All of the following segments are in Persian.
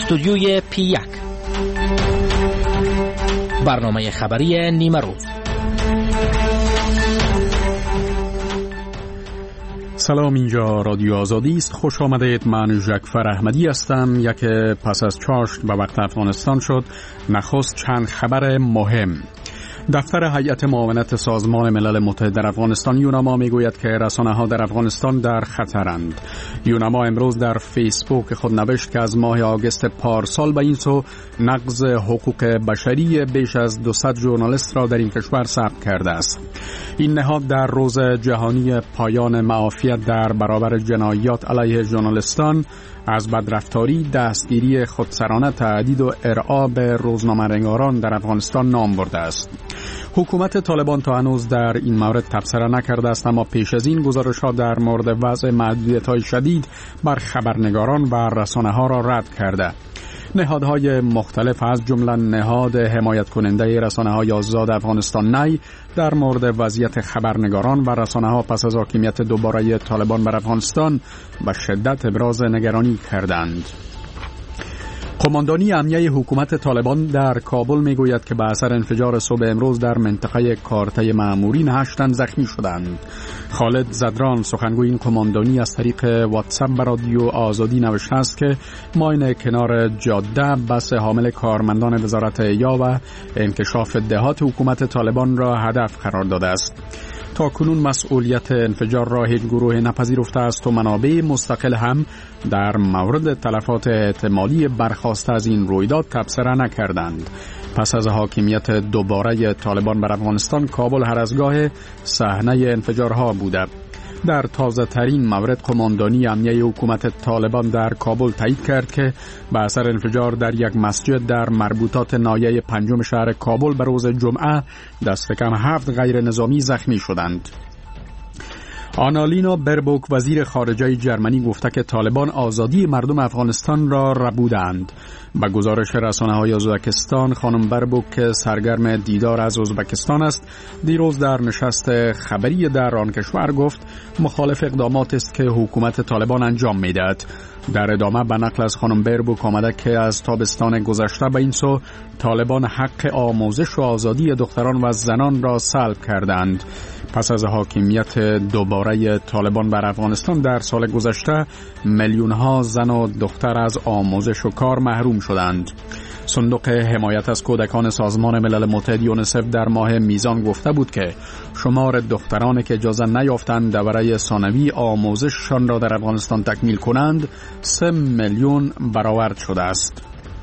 استودیوی P1 برنامه خبری نیمه روز. سلام، اینجا رادیو آزادی است. خوش آمدید. من ژکفر احمدی هستم. یک پس از چاشت به وقت افغانستان شد. نخست چند خبر مهم. دفتر هیئت معاونت سازمان ملل متحد در افغانستان یوناما میگوید که رسانه‌ها در افغانستان در خطرند. یوناما امروز در فیسبوک خود نوشت که از ماه آگوست پارسال به این سو نقض حقوق بشری بیش از 200 ژورنالیست را در این کشور ثبت کرده است. این نهاد در روز جهانی پایان معافیت در برابر جنایات علیه ژورنالیستان از بدرفتاری، دستگیری خودسرانه، تهدید و ارعاب روزنامه‌نگاران در افغانستان نام برده است. حکومت طالبان تا هنوز در این مورد تبصره نکرده است، اما پیش از این گزارش‌ها در مورد وضع محدودیت‌های شدید بر خبرنگاران و رسانه‌ها را رد کرده. نهادهای مختلف از جمله نهاد حمایت کننده رسانه‌های آزاد افغانستان نی در مورد وضعیت خبرنگاران و رسانه‌ها پس از حاکمیت دوباره طالبان بر افغانستان به شدت ابراز نگرانی کردند. قماندانی امنیه حکومت طالبان در کابل میگوید که به اثر انفجار صبح امروز در منطقه کارته مأمورین 8 تن زخمی شدند. خالد زدران سخنگوی این قماندانی از طریق واتساپ به رادیو آزادی نوشته است که ماین کنار جاده بس حامل کارمندان وزارت احیا و انکشاف دهات حکومت طالبان را هدف قرار داده است. تا کنون مسئولیت انفجار را هیچ گروه نپذیرفته است و منابع مستقل هم در مورد تلفات احتمالی برخاسته از این رویداد تبصره نکردند. پس از حاکمیت دوباره طالبان بر افغانستان، کابل هر از گاه صحنه انفجارها بوده. در تازه ترین مورد قماندانی امنیه حکومت طالبان در کابل تایید کرد که به اثر انفجار در یک مسجد در مربوطات ناحیه 5 شهر کابل به روز جمعه دست کم 7 غیر نظامی زخمی شدند. آنالینا بربوک وزیر خارجه جرمنی گفته که طالبان آزادی مردم افغانستان را ربودند. با گزارش رسانه‌های ازبکستان، خانم بربوک که سرگرم دیدار از ازبکستان است، دیروز در نشست خبری در آن کشور گفت مخالف اقدامات است که حکومت طالبان انجام می‌دهد. در ادامه به نقل از خانم بربوک آمده که از تابستان گذشته به این سو طالبان حق آموزش و آزادی دختران و زنان را سلب کردند. پس از حاکمیت دوباره طالبان بر افغانستان در سال گذشته میلیون‌ها زن و دختر از آموزش و کار محروم شدند. صندوق حمایت از کودکان سازمان ملل متحد یونیسف در ماه میزان گفته بود که شمار دخترانی که اجازه نیافتند دوره ثانوی آموزششان را در افغانستان تکمیل کنند 3 میلیون برآورد شده است.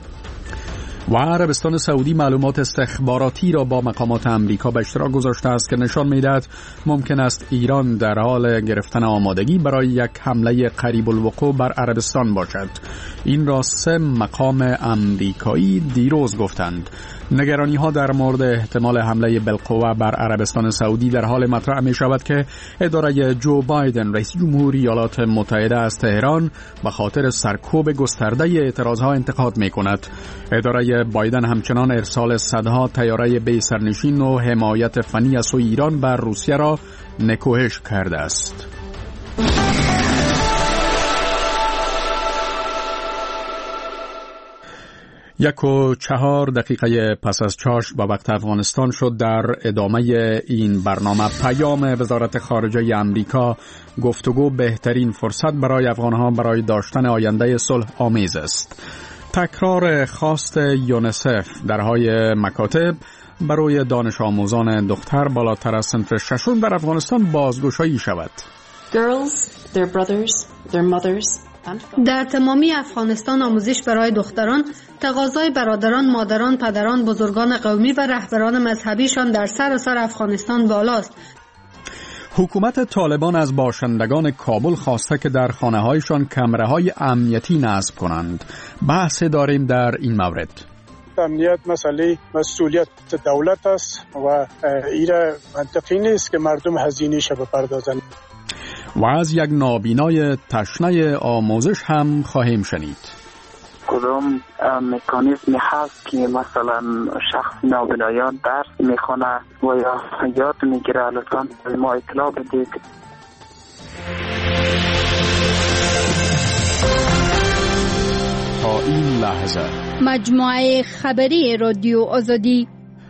و عربستان سعودی معلومات استخباراتی را با مقامات امریکا به اشتراک گذاشته است که نشان می‌دهد ممکن است ایران در حال گرفتن آمادگی برای یک حمله قریب الوقوع بر عربستان باشد. این را 3 مقام امریکایی دیروز گفتند. نگرانی‌ها در مورد احتمال حمله بالقوه بر عربستان سعودی در حال مطرح می‌شود که اداره جو بایدن رئیس جمهوری ایالات متحده از تهران به خاطر سرکوب گسترده اعتراضها انتقاد می‌کند. اداره بایدن همچنان ارسال صدها طیاره بی سرنشین و حمایت فنی از سوی ایران بر روسیه را نکوهش کرده است. 1:04 پس از چاشت با وقت افغانستان شد. در ادامه این برنامه پیام وزارت خارجه امریکا گفتگو بهترین فرصت برای افغانها برای داشتن آینده صلح آمیز است. تکرار خواست یونیسف درهای مکاتب برای دانش آموزان دختر بالاتر از صنف 6 در افغانستان بازگشایی شود. Girls, their brothers, their mothers. در تمامی افغانستان آموزش برای دختران تقاضای برادران، مادران، پدران، بزرگان قومی و رهبران مذهبیشان در سراسر افغانستان بالاست. حکومت طالبان از باشندگان کابل خواسته که در خانه‌هایشان کامراهای امنیتی نصب کنند. بحث داریم در این مورد. امنیت مسئله مسئولیت دولت است و ایره منطقی نیست که مردم هزینه‌اش بپردازند. و از یک نابینای تشنه آموزش هم خواهیم شنید. کدام مکانیزمی هست که مثلا شخص نابینایان درس میخونه و یا یاد میگیره؟ لطفاً ما اطلاع بدید. تا این لحظه. مجموعه خبری رادیو آزادی.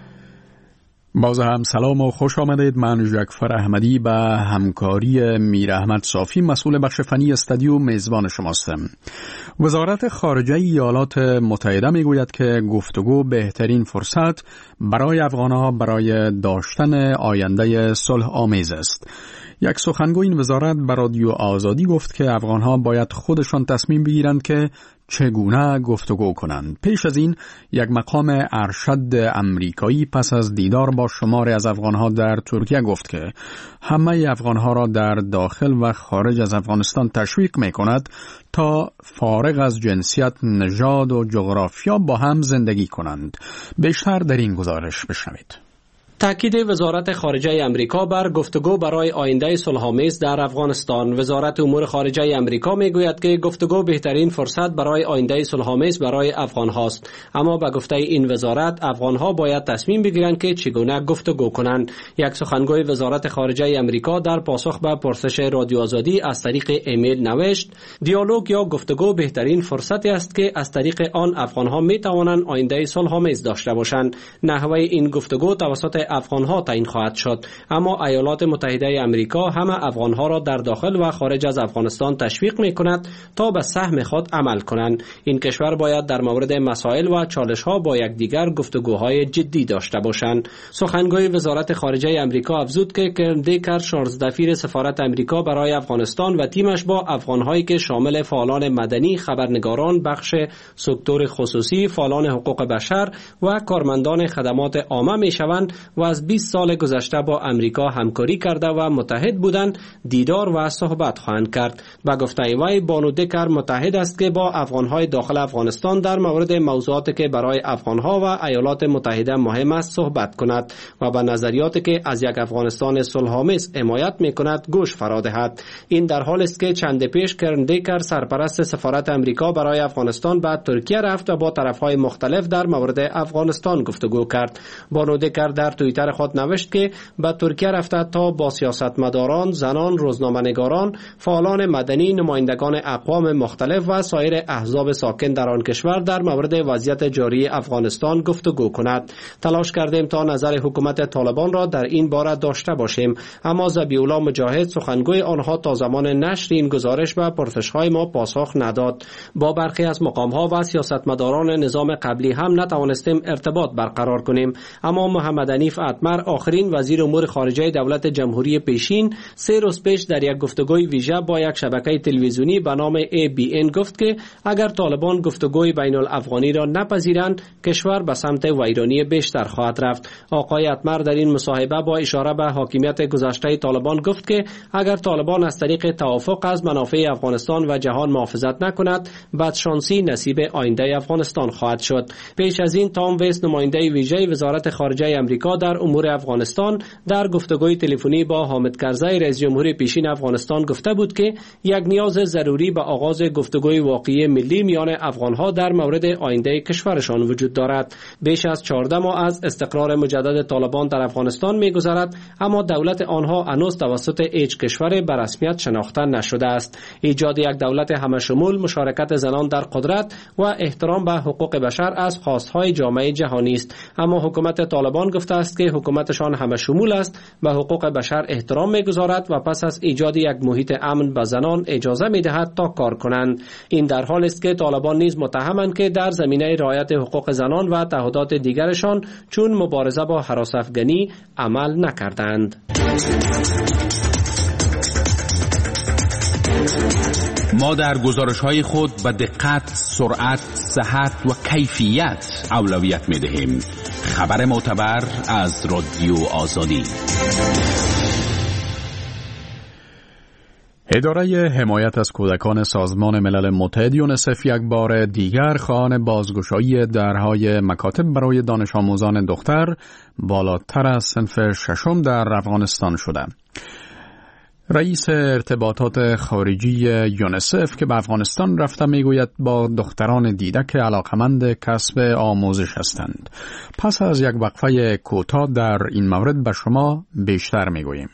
باز هم سلام و خوش آمدید. من جعفر احمدی به همکاری میر احمد صافی مسئول بخش فنی استودیو میزبان شماستم. وزارت خارجه ایالات متحده میگوید که گفتگو بهترین فرصت برای افغانها برای داشتن آینده صلح آمیز است. یک سخنگوی این وزارت به رادیو آزادی گفت که افغانها باید خودشان تصمیم بگیرند که چگونه گفتگو کنند. پیش از این یک مقام ارشد امریکایی پس از دیدار با شماری از افغانها در ترکیه گفت که همه افغانها را در داخل و خارج از افغانستان تشویق می کند تا فارغ از جنسیت، نژاد و جغرافیا با هم زندگی کنند. بیشتر در این گزارش بشنوید. تاکید وزارت خارجه امریکا بر گفتگو برای آینده صلح‌آمیز در افغانستان. وزارت امور خارجه امریکا میگوید که گفتگو بهترین فرصت برای آینده صلح‌آمیز برای افغان‌ها است، اما به گفته این وزارت افغان‌ها باید تصمیم بگیرند که چگونه گفتگو کنند. یک سخنگوی وزارت خارجه امریکا در پاسخ به پرسش رادیو آزادی از طریق ایمیل نوشت: دیالوگ یا گفتگو بهترین فرصتی است که از طریق آن افغان‌ها می‌توانند آینده صلح‌آمیز داشته باشند. نحوه این گفتگو توسط افغان‌ها تعیین خواهد شد، اما ایالات متحده آمریکا همه افغان‌ها را در داخل و خارج از افغانستان تشویق می‌کند تا به سهم خود عمل کنند. این کشور باید در مورد مسائل و چالش‌ها با یکدیگر گفتگوهای جدی داشته باشند. سخنگوی وزارت خارجه آمریکا افزود که کرن دیکر، 16 دفیر سفارت آمریکا برای افغانستان و تیمش با افغان‌هایی که شامل فعالان مدنی، خبرنگاران، بخش سکتور خصوصی، فعالان حقوق بشر و کارمندان خدمات عامه می‌شوند و از 20 سال گذشته با امریکا همکاری کرده و متحد بودند دیدار و صحبت خواهند کرد. با گفته وی، بانو دیکر متحد است که با افغانهای داخل افغانستان در مورد موضوعاتی که برای افغانها و ایالات متحده مهم است صحبت کند و به نظریاتی که از یک افغانستان صلح‌آمیز حمایت می‌کند گوش فرا دهد. این در حالی است که چند پیش کرن دیکر، سرپرست سفارت امریکا برای افغانستان، به ترکیه رفت و با طرف‌های مختلف در مورد افغانستان گفتگو کرد. بانو دیکر در توییتر خود نوشت که به ترکیه رفته تا با سیاستمداران، زنان، روزنامه‌نگاران، فعالان مدنی، نمایندگان اقوام مختلف و سایر احزاب ساکن در آن کشور در مورد وضعیت جاری افغانستان گفتگو کند. تلاش کردیم تا نظر حکومت طالبان را در این باره داشته باشیم، اما ذبیح‌الله مجاهد، سخنگوی آنها، تا زمان نشر این گزارش و پرسش‌های ما پاسخ نداد. با برخی از مقام‌ها و سیاستمداران نظام قبلی هم نتوانستیم ارتباط برقرار کنیم، اما محمد حنیف اتمر، آخرین وزیر امور خارجه دولت جمهوری پیشین، 3 روز پیش در یک گفتگوی ویژه با یک شبکه تلویزیونی به نام ABN گفت که اگر طالبان گفتگوی بین الافغانی را نپذیرند، کشور به سمت ویرانی بیشتر خواهد رفت. آقای اتمر در این مصاحبه با اشاره به حاکمیت گذشته طالبان گفت که اگر طالبان از طریق توافق از منافع افغانستان و جهان محافظت نکند، بدشانسی نصیب آینده افغانستان خواهد شد. پیش از این تام ویس، نماینده ویژه وزارت خارجه آمریکا در امور افغانستان، در گفتگوی تلفنی با حامد کرزی، رئیس جمهور پیشین افغانستان، گفته بود که یک نیاز ضروری به آغاز گفتگوی واقعی ملی میان افغانها در مورد آینده کشورشان وجود دارد. بیش از 14 ماه از استقرار مجدد طالبان در افغانستان می‌گذرد، اما دولت آنها هنوز توسط هیچ کشور به رسمیت شناخته نشده است. ایجاد یک دولت همه‌شمول، مشارکت زنان در قدرت و احترام به حقوق بشر از خواستهای جامعه جهانی است، اما حکومت طالبان گفته است که حکومتشان همه شمول است، به حقوق بشر احترام می‌گذارد و پس از ایجاد یک محیط امن به زنان اجازه می‌دهد تا کار کنند. این در حالی است که طالبان نیز متهمند که در زمینه رعایت حقوق زنان و تعهدات دیگرشان چون مبارزه با هراس افغانی عمل نکردند. ما در گزارش‌های خود به دقت، سرعت، صحت و کیفیت اولویت می‌دهیم. خبر معتبر از رادیو آزادی. اداره حمایت از کودکان سازمان ملل متحد یونسف یک بار دیگر خواهان بازگشایی درهای مکاتب برای دانش آموزان دختر بالاتر از صنف ششم در افغانستان شده. رئیس ارتباطات خارجی یونسف که به افغانستان رفته میگوید با دختران دیدک علاقمند کسب آموزش هستند. پس از یک وقفه کوتاه در این مورد به شما بیشتر میگوییم.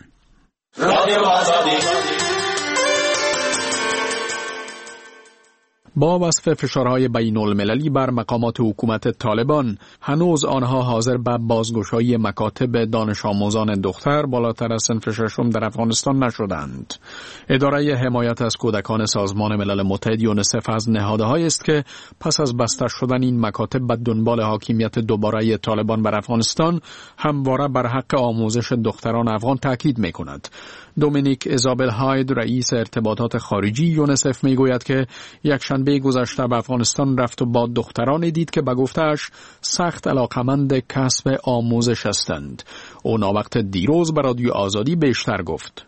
با وصف فشارهای بین المللی بر مقامات حکومت طالبان، هنوز آنها حاضر به بازگشایی مکاتب دانش آموزان دختر بالاتر از صنف ششم در افغانستان نشدند. اداره حمایت از کودکان سازمان ملل متحد یونسف از نهادهایی است که پس از بسته شدن این مکاتب به دنبال حاکمیت دوباره طالبان بر افغانستان همواره بر حق آموزش دختران افغان تاکید می‌کند. دومینیک ایزابل هاید رئیس ارتباطات خارجی یونسف میگوید که یکشنبه گذشته به افغانستان رفت و با دخترانی دید که به گفته‌اش سخت علاقمند کسب آموزش هستند. او ناوقت دیروز به رادیو آزادی بیشتر گفت.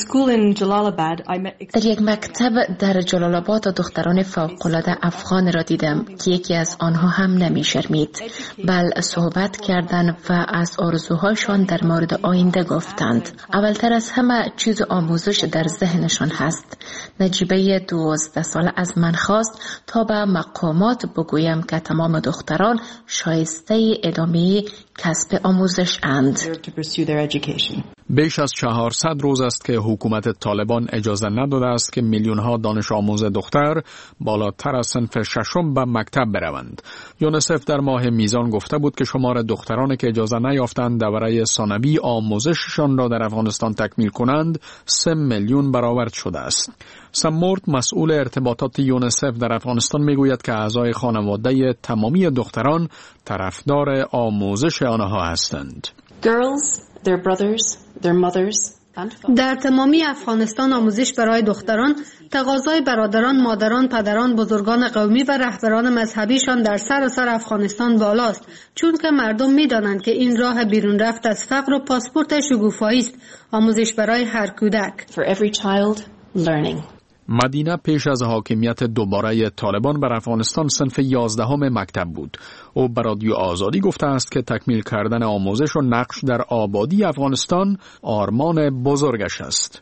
در یک مکتب در جلال آباد دختران فوق‌العاده افغان را دیدم که یکی از آنها هم نمی شرمید، بل صحبت کردند و از آرزوهایشان در مورد آینده گفتند. اولتر از همه چیز آموزش در ذهنشان هست. نجیبه 12 ساله از من خواست تا به مقامات بگویم که تمام دختران شایسته ادامه کسب آموزش اند. بیش از 400 روز است که حکومت طالبان اجازه نداده است که میلیون‌ها دانش آموز دختر بالاتر از صنف ششم به مکتب بروند. یونسف در ماه میزان گفته بود که شمار دخترانی که اجازه نیافتند دوره ثانوی آموزششان را در افغانستان تکمیل کنند 3 میلیون برآورد شده است. سمورت مسئول ارتباطات یونسف در افغانستان میگوید که اعضای خانواده تمامی دختران طرفدار آموزش آنها هستند. Girls, their brothers, their mothers. در تمامی افغانستان آموزش برای دختران تقاضای برادران، مادران، پدران، بزرگان قومی و رهبران مذهبیشان در سراسر افغانستان بالاست، چون که مردم می‌دانند که این راه بیرون رفت از فقر و پاسپورت شکوفایی است. آموزش برای هر کودک. For every child, learning. مدینه پیش از حاکمیت دوباره طالبان بر افغانستان صنف 11 مکتب بود. او بر رادیو آزادی گفته است که تکمیل کردن آموزش و نقش در آبادی افغانستان آرمان بزرگش است.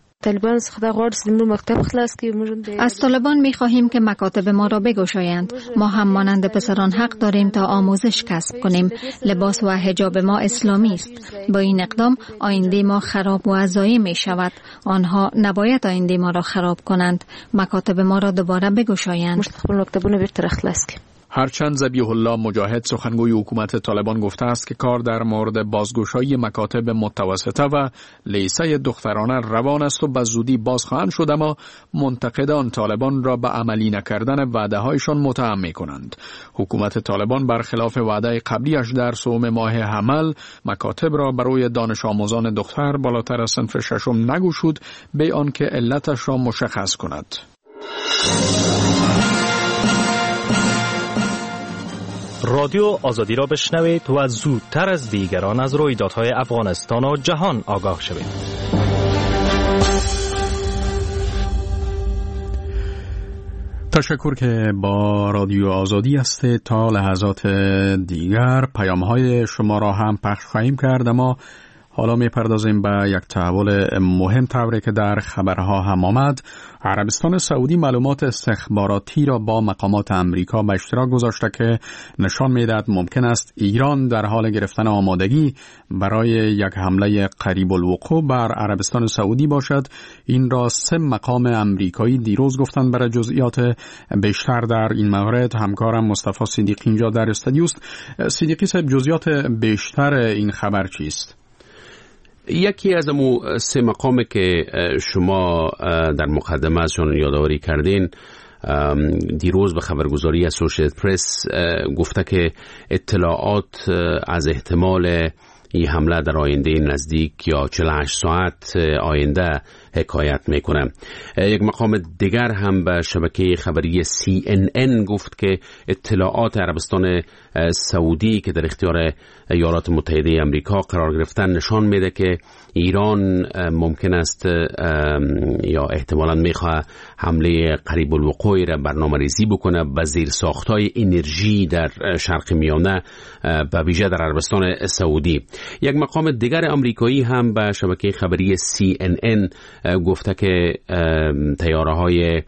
از طالبان می خواهیم که مکاتب ما را بگشایند. ما هم مانند پسران حق داریم تا آموزش کسب کنیم. لباس و حجاب ما اسلامی است. با این اقدام آینده ما خراب و ضایع می شود. آنها نباید آینده ما را خراب کنند. مکاتب ما را دوباره بگشایند. هرچند ذبیح الله مجاهد سخنگوی حکومت طالبان گفته است که کار در مورد بازگشایی مکاتب متوسطه و لیسه دخترانه روان است و به زودی باز خواهند شد، اما منتقدان طالبان را به عملی نکردن وعده هایشان متهم می کنند. حکومت طالبان برخلاف وعده قبلیش در سوم ماه حمل مکاتب را برای دانش آموزان دختر بالاتر از صنف ششم نگشود به آنکه علتش را مشخص کند. رادیو آزادی را بشنوید و زودتر از دیگران از رویدادهای افغانستان و جهان آگاه شوید. تشکر که با رادیو آزادی است. تا لحظات دیگر پیام‌های شما را هم پخش خواهیم کرد، اما حالا می‌پردازیم به یک تحول مهم طوری که در خبرها هم آمد. عربستان سعودی معلومات استخباراتی را با مقامات امریکا به اشتراک گذاشته که نشان می‌دهد ممکن است ایران در حال گرفتن آمادگی برای یک حمله قریب الوقوع بر عربستان سعودی باشد. این را 3 مقام امریکایی دیروز گفتند. برای جزئیات بیشتر در این مورد همکارم مصطفی صدیقی اینجا در استودیو است. صدیقی صاحب، جزئیات بیشتر این خبر چیست؟ یکی از امو 3 مقامی که شما در مقدمه ازشون یادآوری کردین دیروز به خبرگزاری اسوشییتد پرس گفته که اطلاعات از احتمال این حمله در آینده نزدیک یا 48 ساعت آینده حکایت میکنه. یک مقام دیگر هم به شبکه خبری CNN گفت که اطلاعات عربستان سعودی که در اختیار ایالات متحده آمریکا قرار گرفتن نشان میده که ایران ممکن است یا احتمالاً میخواه حمله قریب الوقوع را برنامه‌ریزی بکنه به زیرساخت‌های انرژی در شرق میانه به ویژه در عربستان سعودی. یک مقام دیگر آمریکایی هم به شبکه خبری CNN گفته که طیاره‌های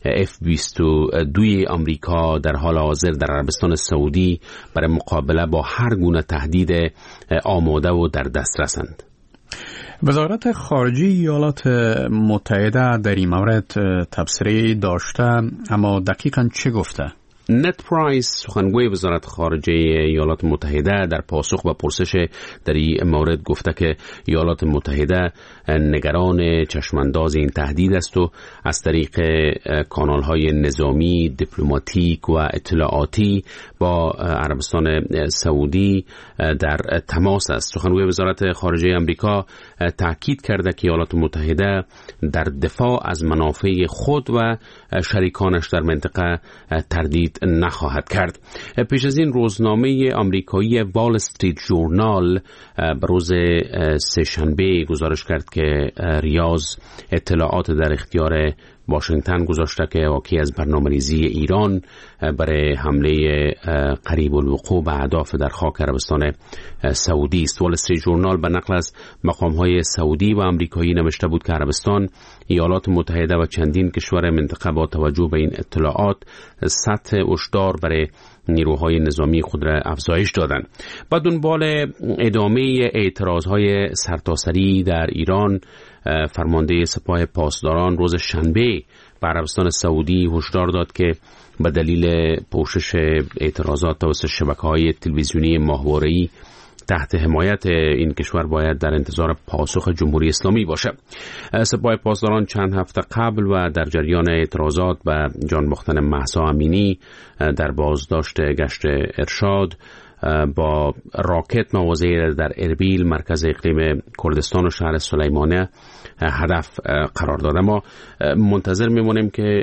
F-22 آمریکا در حال حاضر در عربستان سعودی برای مقابله با هر گونه تهدید آماده و در دسترسند. وزارت خارجه ایالات متحده در این مورد تبصره داشته، اما دقیقاً چه گفته؟ نت پرایس، سخنگوی وزارت خارجه ایالات متحده، در پاسخ به پرسش در این مورد گفته که ایالات متحده نگران چشمانداز این تهدید است و از طریق کانال‌های نظامی، دیپلماتیک و اطلاعاتی با عربستان سعودی در تماس است. سخنگوی وزارت خارجه آمریکا تاکید کرده که ایالات متحده در دفاع از منافع خود و شریکانش در منطقه تردید نخواهد کرد. پیش از این روزنامه آمریکایی وال استریت ژورنال روز سه‌شنبه گزارش کرد که ریاض اطلاعات در اختیار واشنگتن گذاشته که واقعی از برنامه‌ریزی ایران برای حمله قریب الوقوع به اهداف در خاک عربستان سعودی است. وال استریت ژورنال به نقل از مقام‌های سعودی و آمریکایی نوشته بود که عربستان، ایالات متحده و چندین کشور منطقه با توجه به این اطلاعات سطح هشدار برای نیروهای نظامی خود را افزایش دادند. با دنبال ادامه اعتراضهای سرتاسری در ایران، فرمانده سپاه پاسداران روز شنبه به عربستان سعودی هشدار داد که به دلیل پوشش اعتراضات توسط شبکه‌های تلویزیونی ماهواره‌ای تحت حمایت این کشور باید در انتظار پاسخ جمهوری اسلامی باشه. سپاه پاسداران چند هفته قبل و در جریان اعتراضات به جان باختن مهسا امینی در بازداشت گشت ارشاد با راکت مواضعی در اربیل، مرکز اقلیم کردستان و شهر سلیمانیه هدف قرار داده. ما منتظر میمونیم که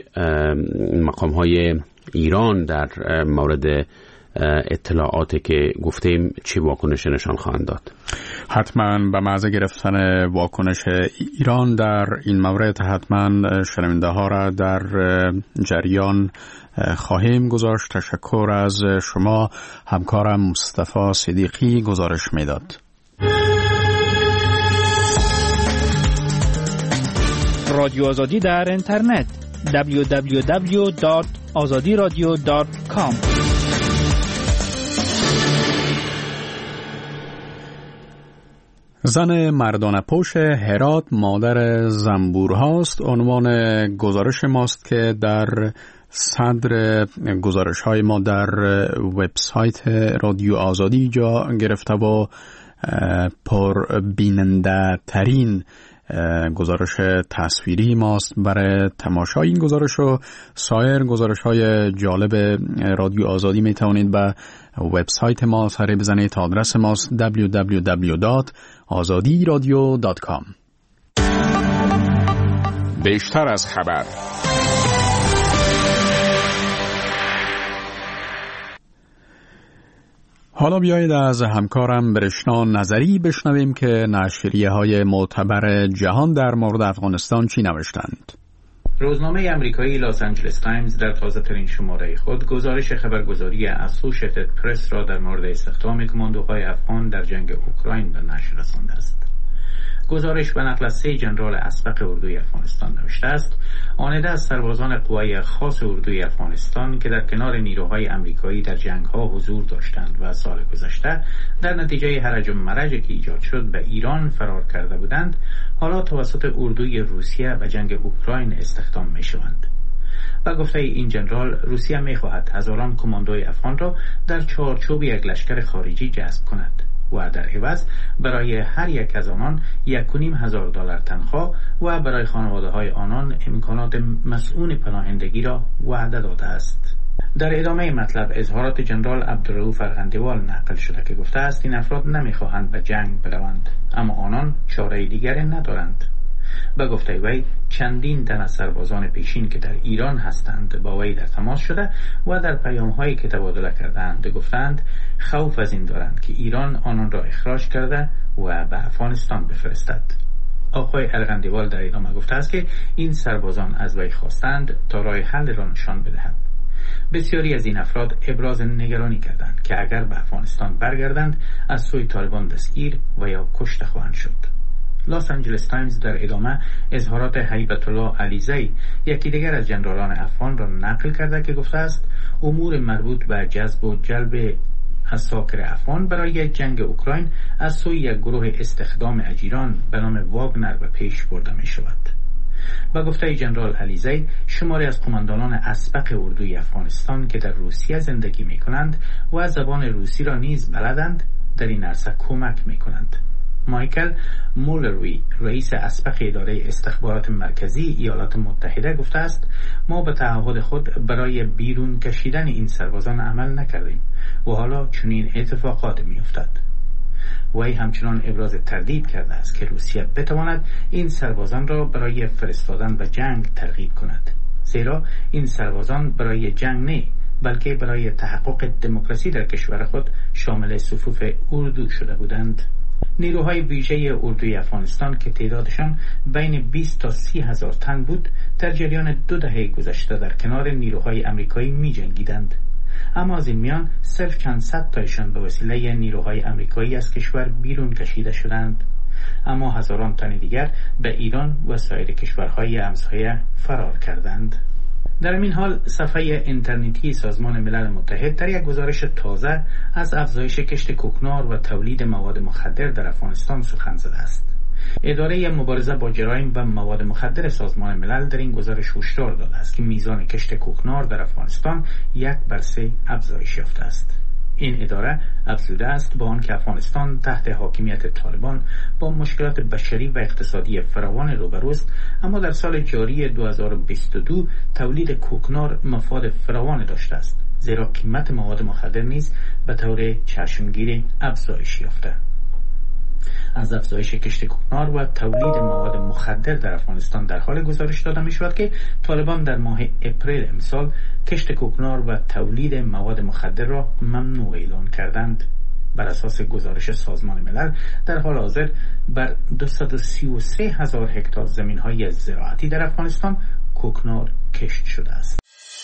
مقام‌های ایران در مورد اطلاعاتی که گفتیم چه واکنش نشان خواهند داد. حتما به محض گرفتن واکنش ایران در این مورد حتما شنونده ها را در جریان خواهیم گذاشت. تشکر از شما. همکارم مصطفی صدیقی گزارش میداد. رادیو آزادی در اینترنت www.azadiradio.com. زن مردانه پوش هرات مادر زنبور هاست. عنوان گزارش ماست که در صدر گزارش های ما در وبسایت رادیو آزادی جا گرفته و پر بیننده ترین گزارش تصویری ماست. برای تماشای این گزارش و سایر گزارش های جالب رادیو آزادی می توانید به وبسایت ما سر بزنید. آدرس ماست www.azadiradio.com. بیشتر از خبر. حالا بیایید از همکارم برشنا نظری بشنویم که نشریه های معتبر جهان در مورد افغانستان چی نوشتند. روزنامه آمریکایی لاس آنجلس تایمز در تازه ترین شماره خود گزارش خبرگزاری اسوسییتد پرس را در مورد استخدام کماندوهای افغان در جنگ اوکراین به نشر رسانده است. گزارش به نقل از 3 ژنرال اسبق اردوی افغانستان نوشته است: آنده از سربازان قوای خاص اردوی افغانستان که در کنار نیروهای آمریکایی در جنگ‌ها حضور داشتند و سال گذشته در نتیجه هرج و مرجی که ایجاد شد به ایران فرار کرده بودند، حالا توسط اردوی روسیه به جنگ اوکراین استخدام می‌شوند. و گفته این ژنرال، روسیه می‌خواهد هزاران کماندوی افغان را در چارچوب یک لشکر خارجی جذب کند و در عوض برای هر یک از آنان $1,500 تنخواه و برای خانواده‌های آنان امکانات مسئول پناهندگی را وعده داده است. در ادامه مطلب اظهارات جنرال عبدالرؤوف ارغندیوال نقل شده که گفته است این افراد نمیخواهند به جنگ بروند، اما آنان چاره دیگری ندارند. به گفته وی چندین تن از سربازان پیشین که در ایران هستند با وی در تماس شده و در پیام‌هایی که تبادله کردند گفتند خوف از این دارند که ایران آنان را اخراج کرده و به افغانستان بفرستد. آقای ارغندیوال در ادامه گفته است که این سربازان از وی خواستند تا راه حل را نشان بدهد. بسیاری از این افراد ابراز نگرانی کردند که اگر به افغانستان برگردند از سوی طالبان دستگیر و یا کشته خواهند شد. لاس آنجلس تایمز در ادامه اظهارات هیبت الله علیزی، یکی دیگر از جنرالان افغان را نقل کرده که گفته است امور مربوط به جذب و جلب اساکر افغان برای جنگ اوکراین از سوی یک گروه استخدام اجیران به نام واگنر به پیش برده می شود. با گفته جنرال علیزی، شماری از قماندانان اسبق اردوی افغانستان که در روسیه زندگی می کنند و زبان روسی را نیز بلدند در این عرصه کمک می کنند. مایکل مولروی، رئیس اسبق اداره استخبارات مرکزی ایالات متحده گفته است ما به تعهد خود برای بیرون کشیدن این سربازان عمل نکردیم و حالا چنین اتفاقات می افتد. وی همچنان ابراز تردید کرده است که روسیه بتواند این سربازان را برای فرستادن به جنگ ترغیب کند، زیرا این سربازان برای جنگ نه بلکه برای تحقق دموکراسی در کشور خود شامل صفوف اردو شده بودند. نیروهای ویژه اردوی افغانستان که تعدادشان بین 20 تا 30 هزار تن بود در جریان 2 دهه گذشته در کنار نیروهای امریکایی می جنگیدند، اما از این میان صرف چند صد تایشان به وسیله نیروهای امریکایی از کشور بیرون کشیده شدند، اما هزاران تن دیگر به ایران و سایر کشورهای همسایه فرار کردند. در این حال صفحه اینترنتی سازمان ملل متحد در یک گزارش تازه از افزایش کشت کوکنار و تولید مواد مخدر در افغانستان سخن زده است. اداره مبارزه با جرایم و مواد مخدر سازمان ملل در این گزارش هشدار داده است که میزان کشت کوکنار در افغانستان 1/3 افزایش یافته است. این اداره افزوده است با آنکه افغانستان تحت حاکمیت طالبان با مشکلات بشری و اقتصادی فراوان روبروست، اما در سال جاری 2022 تولید کوکنار مفاد فراوان داشته است، زیرا قیمت مواد مخدر نیز به طور چشمگیر افزایش یافته. از افزایش کشت کوکنار و تولید مواد مخدر در افغانستان در حال گزارش داده می شود که طالبان در ماه اپریل امسال کشت کوکنار و تولید مواد مخدر را ممنوع اعلان کردند. بر اساس گزارش سازمان ملل در حال حاضر بر 233 هزار هکتار زمین‌های زراعتی در افغانستان کوکنار کشت شده است.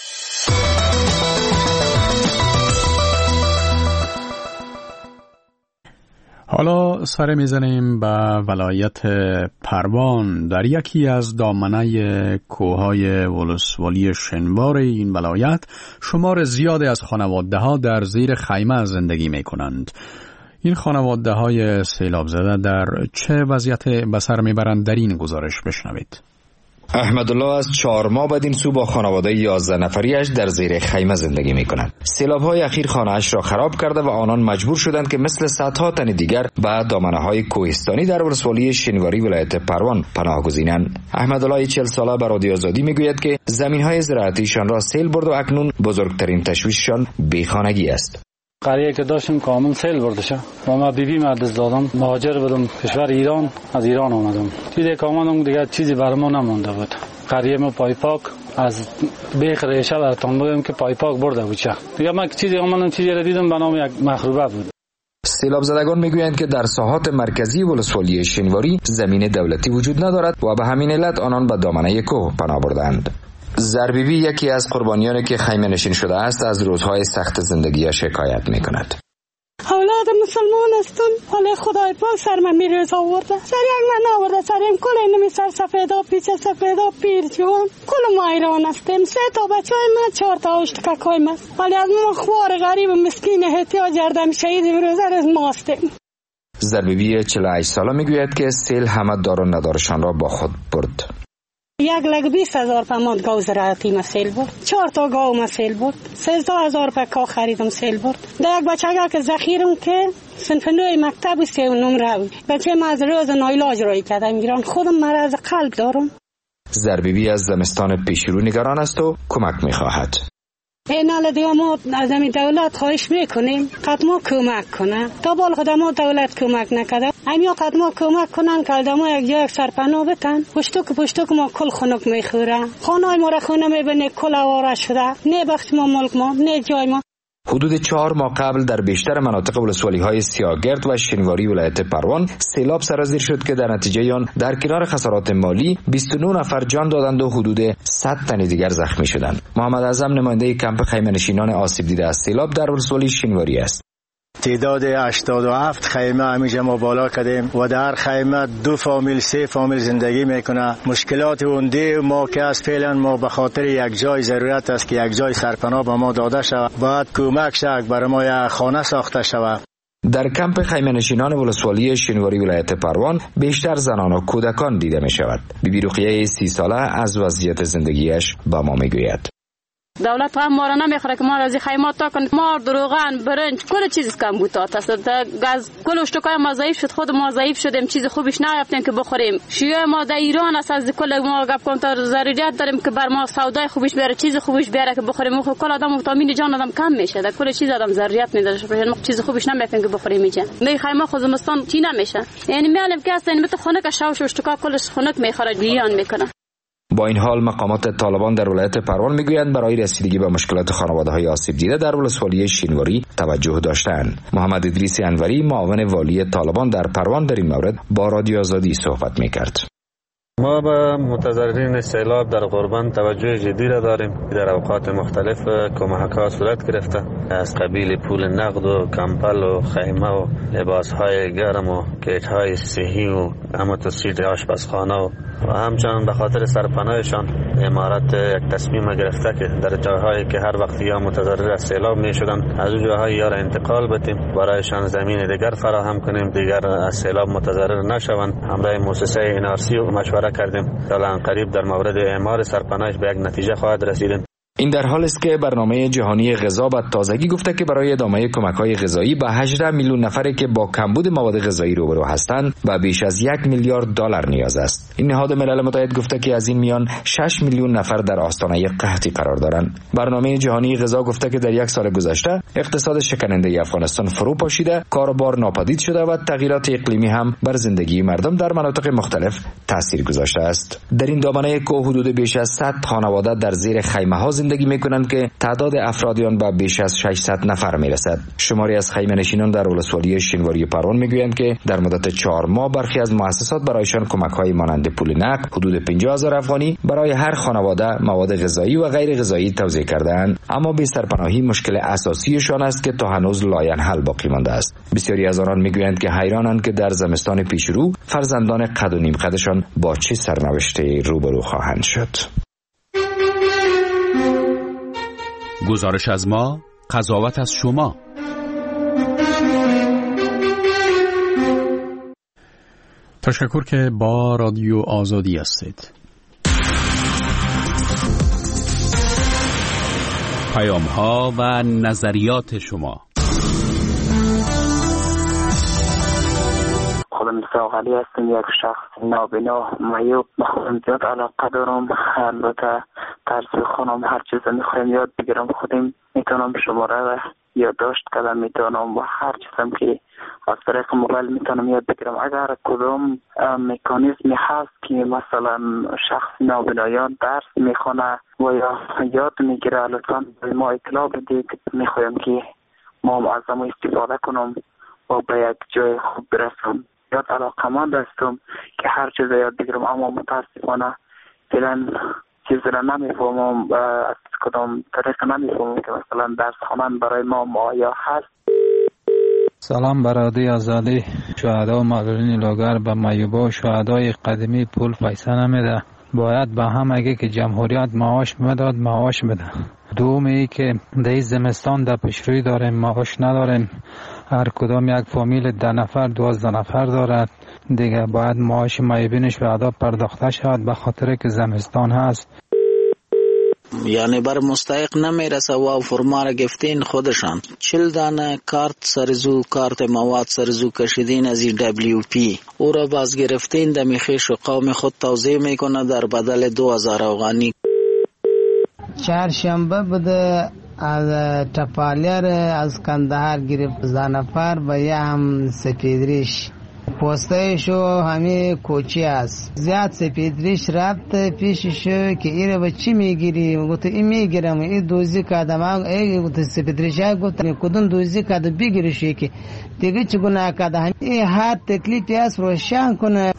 حالا سر میزنیم به ولایت پروان. در یکی از دامنه کوههای ولسوالی شنوار این ولایت شمار زیادی از خانواده‌ها در زیر خیمه زندگی می کنند. این خانواده‌های سیلاب زده در چه وضعیت به سر میبرند در این گزارش بشنوید. احمدالله از 4 ماه بعد این سو با خانواده 11 نفریش در زیر خیمه زندگی می کنند. سیلاب‌های اخیر خانه‌اش را خراب کرده و آنان مجبور شدند که مثل صدها تن دیگر به دامنه‌های کوهستانی در ولسوالی شنواری ولایت پروان پناه گزینند. احمدالله 40 ساله به رادیو آزادی میگوید که زمین‌های زراعتیشان را سیل برد و اکنون بزرگترین تشویششان بیخانگی است. قریه که داشتم کامل سیل بردشه و ما بیبی مدرس دادم، مهاجر بودم کشور ایران، از ایران آمدم. چیزی که آمدم دیگه چیزی برام نمونده بود. قریه ما پایپاک از بیخ ریشه براتون بگم که پایپاک برده بود چه دیگه. من چیزی آمدم چیزی را دیدم به نام یک مخروبه بود. سیلاب زدگان میگویند که در ساحات مرکزی ولسوالی شنواری زمین دولتی وجود ندارد و به همین علت آنان به دامنه کوه پناه بردند. زربیبی یکی از قربانیانی که خیمه نشین شده است از روزهای سخت زندگی شکایت میکند. اولاد مسلمان هستم، ولی خدای پاک سر من میرز آورده، سر یک من آورده، سرم کل نمی سر سفیدا پیچه سفیدا پیر جوان کل ما ایران هستیم. 3 تا بچه های من 4 تا اشتکاکای من، ولی از ما خوار غریب مسکین احتیاج کردم شهید روزر از ما هستیم. زربیبی 48 ساله میگوید که سیل همه دار و ندارشان را با خود برد. 1,20,000 پماد گاو زراعتی ما سیل برد، 4 تا گاو ما سیل برد، 13,000 پکا خریدم سیل برد. در یک بچه که ذخیرم که صنف 9 مکتب 3 نمره بود، بچه ما از روز نایلاج رای کردم ایران، خودم مرض قلب دارم. زربیبی از زمستان پیشرو نگران است و کمک میخواهد. این حال دیگه ما از دولت خواهش میکنیم قد ما کمک کنن، تا بال خود ما دولت کمک نکرده، همیا قد ما کمک کنن که ما یک جای سرپناه بتن. پشتوک ما کل خنک میخوره، خانه ما را خونه میبینه کل آواره شده، نه بخش ما ملک ما نه جای ما. حدود 4 ماه قبل در بیشتر مناطق ولسوالی‌های سیاگرد و شنواری ولایت پروان سیلاب سرازیر شد که در نتیجه آن در کنار خسارات مالی 29 نفر جان دادند و حدود 100 تن دیگر زخمی شدند. محمد اعظم نماینده کمپ خیمه‌نشینان آسیب دیده از سیلاب در ولسوالی شنواری است. تعداد 87 خیمه همیشه ما بالا کردیم و در خیمه 2 فامیل 3 فامیل زندگی میکنه. مشکلات اونده ما که از فعلا ما به خاطر یک جای ضرورت است که یک جای سرپناه به ما داده شود، باید کمک شد برای ما یک خانه ساخته شود. در کمپ خیمه نشینان ولسوالی شینواری ولایت پروان بیشتر زنان و کودکان دیده می شود. بیبی رقیه 30 ساله از وضعیت زندگیش با ما می گوید. دولت هم ما را نمیخوره که ما را از خیمات تا کنه. مار، روغن، برنج، کل چیز کم بوتات است. گاز کل اشتکای ما ضعیف شد، خود ما ضعیف شدیم، چیز خوبیش نیافتیم که بخوریم. شیوه ما در ایران است، از کل ما گپ کنم تا ضرورت داریم که بر ما سودای خوبیش بیاره، چیز خوبیش بیاره که بخوریم. خب کل آدم ویتامین جان آدم کم میشه، در کل چیز آدم ضرورت میداره، ما چیز خوبیش نمیافتیم که بخوریم. میشه می خیمه خود زمستان چی نمیشه، یعنی میالم که اصلا مت خنک شاوش اشتکا کلش خنک میخوره لیان میکنه. با این حال مقامات طالبان در ولایت پروان میگویند برای رسیدگی به مشکلات خانواده‌های آسیب دیده در ولسوالی شینواری توجه داشتند. محمد ادریس انوری معاون والی طالبان در پروان در این مورد با رادیو آزادی صحبت میکرد. ما به متضررین سیلاب در قربان توجه جدی را داریم. در اوقات مختلف کمک‌ها صورت گرفته، از قبیل پول نقد و کمپل و خیمه و لباس‌های گرم و کیت‌های صحی و اماتوسیل آشپزخانه و همچنان به خاطر سرپناهشان امارات یک تصمیم گرفته که در جاهایی که هر وقت یا متضرر از سیلاب می شدن از اون جاهای یا را انتقال بدیم، برایشان زمین دیگر فراهم کنیم، دیگر از سیلاب متضرر نشوند. همراه مؤسسه NRC مشوره کردیم تا الان قریب در مورد اعمار سرپناهش به یک نتیجه خواهد رسیدیم. این در حال است که برنامه جهانی غذا به تازگی گفته که برای ادامه کمک‌های غذایی به 18 میلیون نفری که با کمبود مواد غذایی روبرو هستند و بیش از 1 میلیارد دلار نیاز است. این نهاد ملل متحد گفته که از این میان 6 میلیون نفر در آستانه قحطی قرار دارند. برنامه جهانی غذا گفته که در یک سال گذشته اقتصاد شکننده افغانستان فرو پاشیده، کاروبار ناپدید شده و تغییرات اقلیمی هم بر زندگی مردم در مناطق مختلف تاثیر گذاشته است. در این دامنه که حدود بیش از 100 خانواده در زیر خیمه‌ها زندگی میکنند که تعداد افراد آن به بیش از 600 نفر میرسد. شماری از خیمه نشینان در ولسوالی شینواری پروان میگویند که در مدت 4 ماه برخی از مؤسسات برایشان کمک‌های مانند پول نقد حدود 50,000 افغانی برای هر خانواده مواد غذایی و غیر غذایی توزیع کردند، اما بی سرپناهی مشکل اساسیشان است که تا هنوز لاینحل باقی مانده است. بسیاری از آنان میگویند که حیرانند که در زمستان پیشرو فرزندان قد و نیم قدشان با چه سرنوشتی روبرو خواهند شد. گزارش از ما، قضاوت از شما. تشکر که با رادیو آزادی هستید. پیام ها و نظریات شما. خودم ساقلی هستم، یک شخص نابینا معیوب. به خودم زیاد علاقه دارم، البته طرز خانم هر چیز میخوایم یاد بگیرم خودم میتونم شماره یادداشت کردم، میتونم و هر چیزم که از طریق موبایل میتونم یاد بگیرم. اگر کدام مکانیزمی هست که مثلا شخص نابینایان درس میخونه و یا یاد میگیره، لطفا به ما اطلاع بدید. میخوایم که ما از اون استفاده کنم و به یک جای خوب برسم. یاد علاقمند هستم که هر چیز یاد بگیرم، اما متاسفانه فعلا چیز را نمیفهمم، از کدام طریق نمیفهمم که مثلا درس خوانن برای ما مایا هست. سلام برادری آزادی. شهدا و معلولین لاغر به معیوبا و شهدای قدیمی پول پیسه نمیده. باید به هم اگه که جمهوریت معاش میداد معاش بده. دومی که در زمستان در پیشروی داریم، معاش نداریم. هر کدام یک فامیل 10 نفر 12 نفر دارد دیگه، باید معاش معیوبینش به ادا پرداخته شود به خاطر که زمستان هست. یعنی بر مستحق نمیرسه و فرما را گفتین خودشان 40 دانه کارت سرزو، کارت مواد سرزو کشیدین از WP، او را باز گرفتین در میخیش و قوم خود توزیع میکنه در بدل 2000 افغانی. چهارشنبه بوده از تپالیر از کندهار گرفت 10 نفر به یه هم سپیدریش پوستایشو همه کوچی است. زیاد سپیدریش رفت پیششو که ایره به چی میگیری؟ گفت این میگیرم، این دوزی کردم. ای گفت سپیدریش ها گفت کدوم دوزی کرده بگیریشی که دیگه چگونه کرده. این هر تکلیفی است روشن کنه.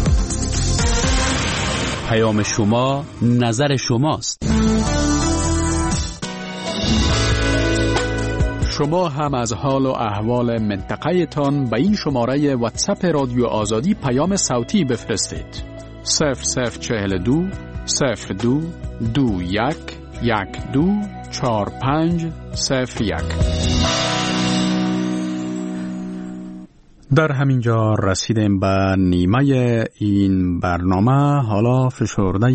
پیام شما، نظر شماست. شما هم از حال و احوال منطقه تان به این شماره واتساپ رادیو آزادی پیام صوتی بفرستید. 0042 02 21 12 45 01. در همینجا رسیدیم به نیمه این برنامه. حالا فشرده